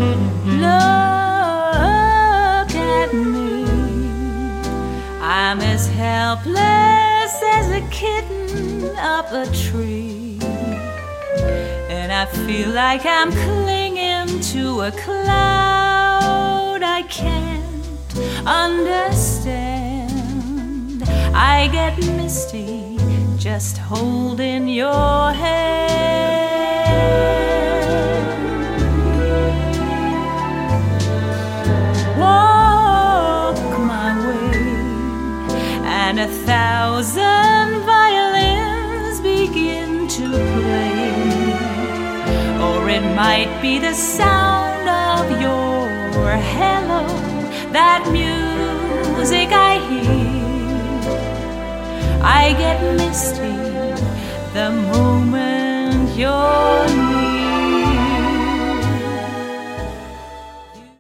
Look at me, I'm as helpless as a kitten up a tree, and I feel like I'm clinging to a cloud I can't understand. I get misty just holding your hand. Walk my way, and 1,000 violins begin to play, or it might be the sound of your hello, that music I hear. I get misty the moment you're